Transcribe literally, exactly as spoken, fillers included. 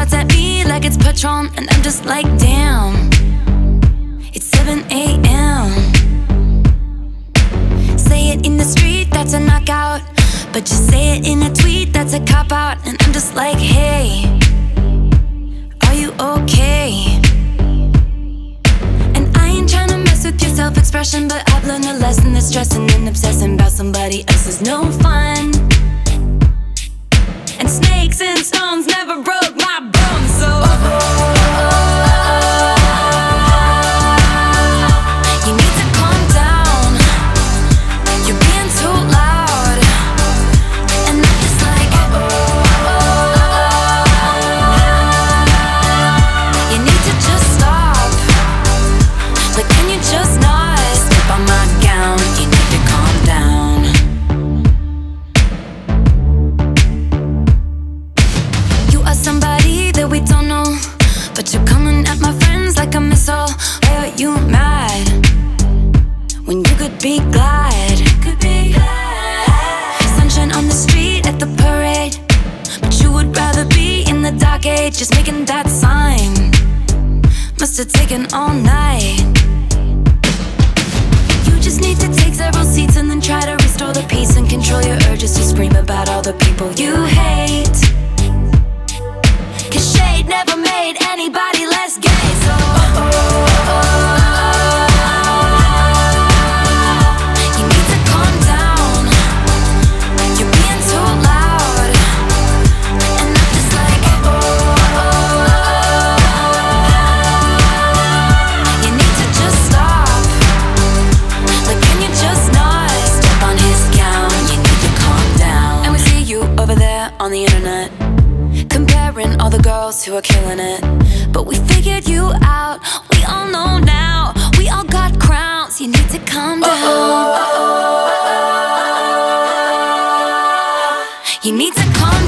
shots at me like it's Patron, and I'm just like, damn, it's seven a m Say it in the street, that's a knockout, but just say it in a tweet, that's a cop-out. And I'm just like, hey, are you okay? And I ain't tryna mess with your self-expression, but I've learned a lesson that stressing and obsessing about somebody else is no fun. And snakes and stones never broke my bones, so you need to calm down. You're being too loud, and I'm just like, you need to just stop. Like, can you just not step on my gown? You need to calm down. You are somebody that we don't know, but you're coming at my friends like a missile. Why are you mad when you could be glad? Could be glad. Sunshine on the street at the parade, but you would rather be in the dark age, just making that sign. Must have taken all night. You just need to take several seats and then try to restore the peace and control your urges to scream about all the people you hate. Cause shade never made anybody less gay, so you need to calm down. You're being too loud, and I'm just like, you need to just stop. Like, can you just not step on his gown? You need to calm down. And we see you over there on the internet, comparing all the girls who are killing it. But we figured you out, we all know now. We all got crowns, you need to calm down. You need to calm down.